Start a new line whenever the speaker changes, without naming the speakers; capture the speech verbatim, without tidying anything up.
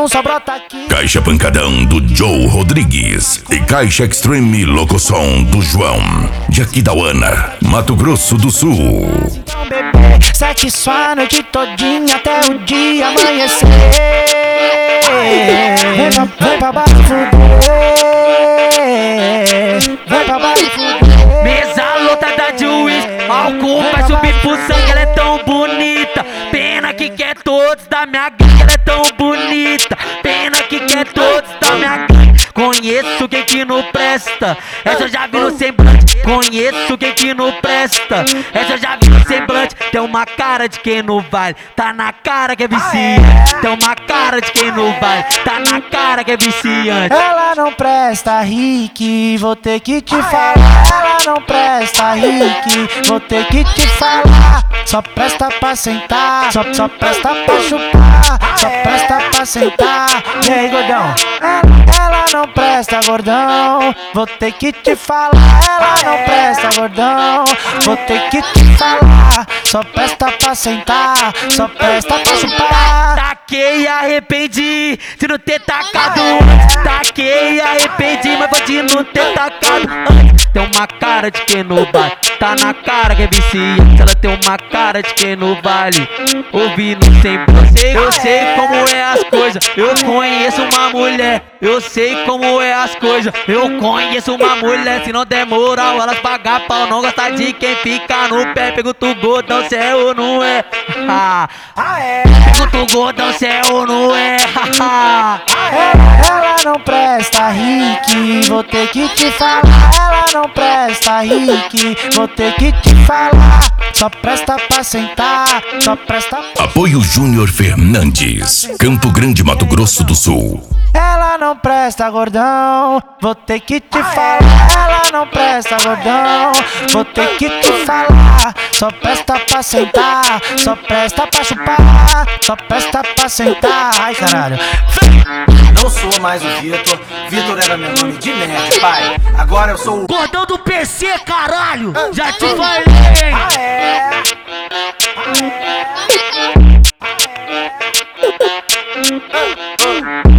só brota aqui.
Caixa Pancadão do Joe Rodrigues e Caixa Extreme Locoção do João de Aquidauana, Mato Grosso do Sul.
Então bebê, satisfaz a noite todinha até o dia amanhecer. Vem pra, vem pra baixo fuder, vem pra baixo fuder.
Mesa lotada de uísque, álcool vai subir pro sangue, ela é tão bonita. Pena que quer todos da minha gangue, ela é tão bonita. Pena que quer todos da minha gangue. Conheço quem que não presta, essa eu já vi no semblante. Conheço quem que não presta, essa eu já vi no semblante. Tem uma cara de quem não vale, tá na cara que é viciante. Tem uma cara de quem não vale, tá na cara que é viciante.
Ela não presta, Rick, vou ter que te falar. Ela não presta, Rick, vou ter que te falar. Só presta pra sentar, só, só presta pra chupar, só presta pra sentar. E aí, gordão? Ela, ela não presta, gordão, vou ter que te falar. Ela não presta, gordão, vou ter que te falar. Só presta pra sentar, só presta pra chupar.
Taquei e arrependi de não ter tacado antes. Taquei e arrependi, mas vou de não ter tacado antes. Tem uma cara de quem não vale, tá na cara que é viciante. Ela tem uma cara de quem não vale, ouvi no semblante. Eu sei como é as coisas, eu conheço uma mulher. Eu sei como é as coisas, eu conheço uma mulher. Se não der moral, elas pagam pau. Não gosta de quem fica no pé. Pergunta o gordão se é ou não é. Pergunta o gordão se é ou não é.
Ela não presta, Rick, vou ter que te falar. Ela não presta, Rick, vou ter que te falar. Só presta pra sentar, só presta pra...
Apoio Júnior Fernandes, Campo Grande, Mato Grosso do Sul.
Ela não presta, gordão, vou ter que te falar. Ela não presta, gordão, vou ter que te falar. Só presta pra sentar, só presta pra chupar, só presta pra sentar. Ai, caralho.
Não sou mais o Vitor, Vitor era meu nome de nerd, pai. Agora eu sou o
Gordão do P C, caralho, já te falei.
Ah, é? Ah, é? Ah, é?